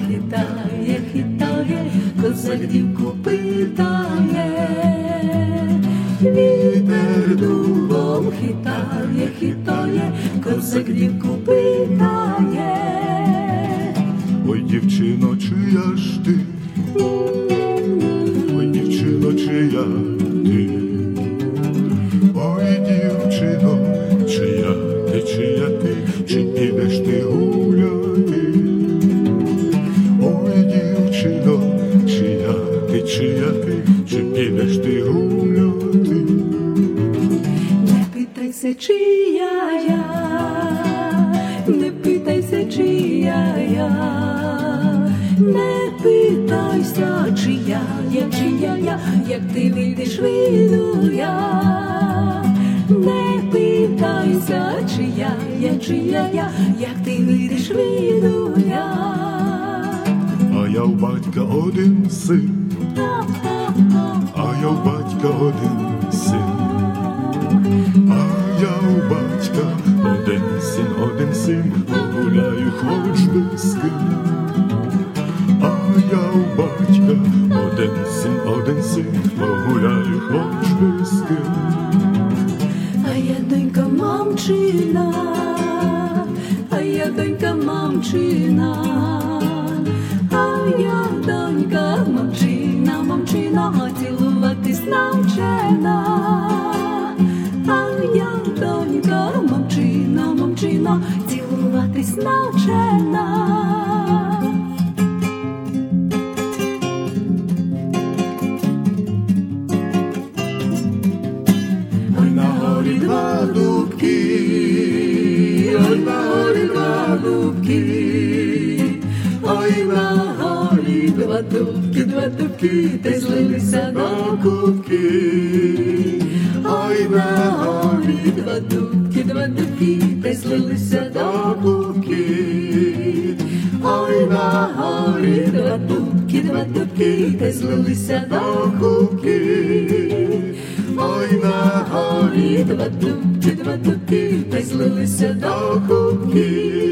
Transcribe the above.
хитає, хитає, козак дівку питає. Вітер дубом хитає, хитає, козак дівку питає. Ой, дівчино, чия ж ти? Ой, дівчино, чия ти? Ой, дівчино, чия ти, чи підеш ти гуляти? Ой, дівчино, чия ти, чи підеш ти гуляти? Не питайся, чия я, не питайся, чия я, не питайся, чия я, як ти вийдеш, вийду я. Не питайся, чия я, як ти вийдеш, вийду я. А я у батька один син, а я у батька один син, а я у батька один син, погуляю хоч би з ким. А я у батька один син, погуляю хоч би з ким. А я донька мамчина, а я донька мамчина, а я донька мамчина, мамчина, цілуватись навчена. А я донька мамчина, мамчина, цілуватись навчена. Два дубки, ой, на горі два дубки, ой, на горі два дубки, та злилися до кубки. Ой, на горі два дубки, та злилися до кубки. Ой, на горі два дубки, та злилися до кубки. Ой, на горі два дубки, та злилися до кубки.